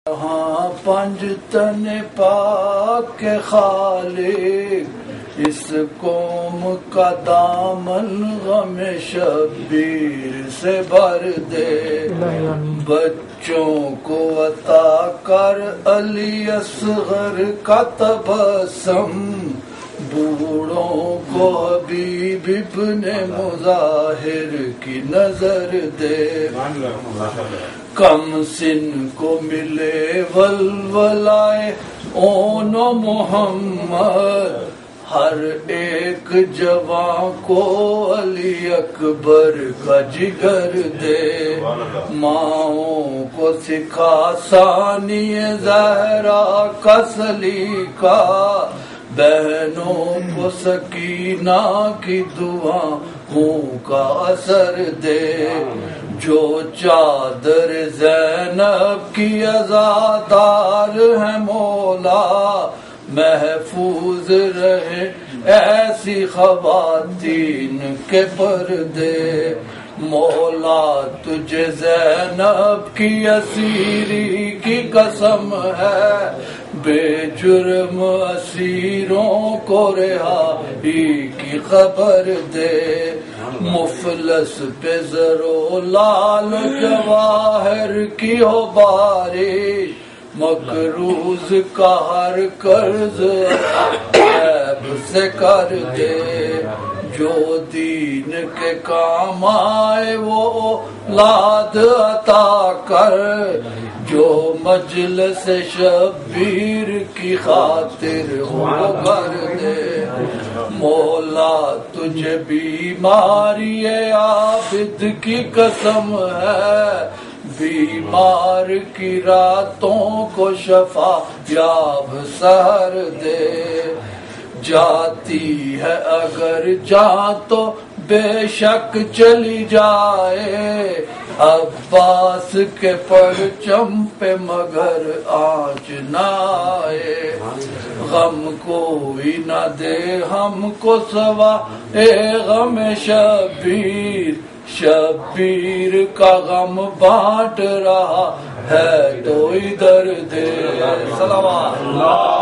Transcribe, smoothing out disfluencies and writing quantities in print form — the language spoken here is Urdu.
ہاں پنج تن پاک کے خالق، اس قوم کا دامن غم شبیر سے بھر دے، بچوں کو عطا کر علی اصغر کا تبسم، بوڑھوں کو حبیب ابن مظاہر کی نظر دے، کم سن کو ملے ولولائے اون و محمد، ہر ایک جوان کو علی اکبر کا جگر دے، ماؤں کو سکھا ثانی زہرا کا سلیقہ، بہنوں کو سکینہ کی دعاؤں کا اثر دے، جو چادر زینب کی عزادار ہے مولا، محفوظ رہے ایسی خواتین کے پردے، مولا تجھے زینب کی اسیری کی قسم ہے، بے جرم اسیروں کو رہائی کی خبر دے، مفلس پہ زر و لال جواہر کی ہو بارش، مقروض کا ہر قرض عیب سے کر دے، جو دین کے کام آئے وہ اولاد عطا کر، جو مجلس شبیر کی خاطر ہو کر دے، مولا تجھے بیماری عابد کی قسم ہے، بیمار کی راتوں کو شفا یاب سحر دے، جاتی ہے اگر جاں تو بے شک چلی جائے، عباس کے پرچم پہ مگر آنچ نہ آئے، غم کوئی نہ دے ہم کو سوا اے غم شبیر، شبیر کا غم بانٹ رہا ہے تو ادھر دے، صلوات اللہ۔